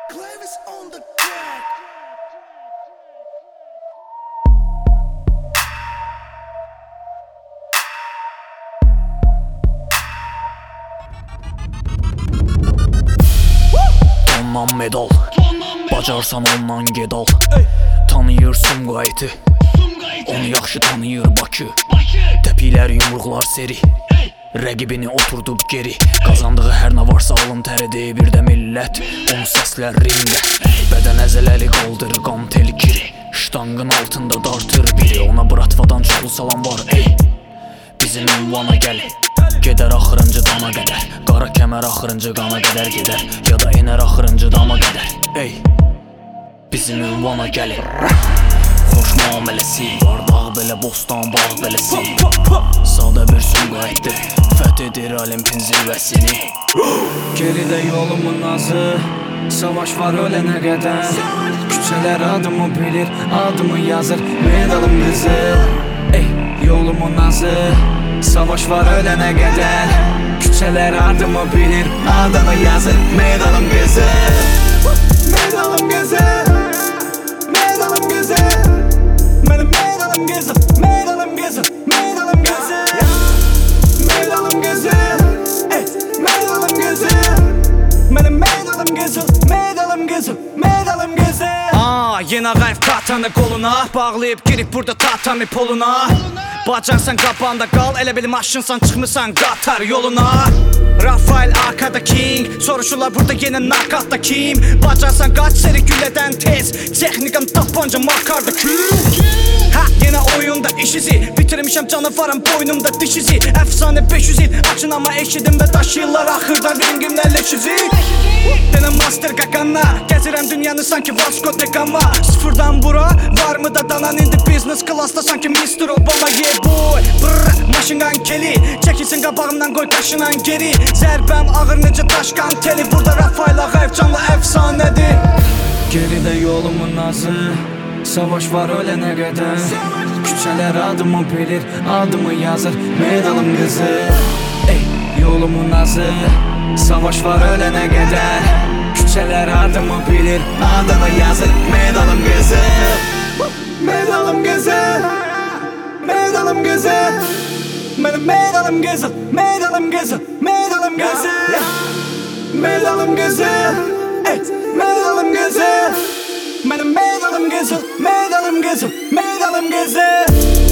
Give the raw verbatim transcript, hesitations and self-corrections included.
Clavis on the track. Ondan medal, bacarsan ondan gedal. Tanıyır Sumqayıtı, onu yaxşı tanıyır Bakı. Təpiklər, yumruqlar seri, rəqibini oturdub geri. Qazandığı hər nə varsa alın təridir bir də millət. Onu səslər ringə, bədən əzələli qaldırır qan teli giri. Ştangın altında dartır biri, ona bratvadan çoxlu salam var ey. Bizim ünvana gəl, gedər axırıncı dama qədər. Qara kəmər axırıncı qana qədər gedər, ya da enər axırıncı dama qədər ey. Bizim ünvana gəlir, xoş müamiləsi var, dağ belə, bostan, bağ beləsi. Sadə bir Sumqayıtı fəth edir Olimpin zirvəsini. Geridə yolumun nazı, savaş var ölənə qədər. Küçələr adımı bilir, adımı yazır, medalım qızıl. Ey, yolumun nazı, savaş var ölənə qədər. Küçələr adımı bilir, adımı yazır, medalım qızıl. Medalım qızıl, medalım qızıl. Mənim medalım qızıl, medalım qızıl, medalım qızıl. Medalım qızıl, ey, medalım qızıl. Mənim medalım qızıl, medalım qızıl, medalım qızıl. Aa, yenə qayf katanı qoluna, bağlayıb girib burada tatami poluna. Bacarsan qabanda qal, elə bil maşınsan, çıxmısan qatar yoluna. Rafael arkada king, soruşurlar burada yenə nakatda kim. Bacarsan qaç seri güllədən tez, texnikam tapanca makarda kül. Ha, yenə oyunda iş izi, bitirmişəm canavarım boynumda diş izi. Əfsanə beş yüz il, açın amma eşidim və daşıyırlar axırda rengimlə leş izi. Denə master qaqanla, gəzirəm dünyanı sanki Vasco da Gama. Sıfırdan bura, var mı da danan indi business classda sanki mister Obama. Yeah boy, brrr, maşınqan keli, çəkilsin qabağımdan qoy qaşınan geri. Zərbəm ağır necə daşqan teli, burada Rafael Ağayev canlı əfsanədir. Geridə yolumun nazı, savaş var ölənə qədər. Küçələr adımı bilir, adımı yazır, medalım qızıl. Ey, yolumun nazı, savaş var ölənə qədər. Küçələr adımı bilir, adımı yazır, medalım qızıl. Medalım qızıl, medalım qızıl. Mənim medalım qızıl, medalım qızıl, medalım qızıl. Medalım qızıl, ey, medalım qızıl. Mənim medalım qızıl, medalım qızıl, medalım qızıl.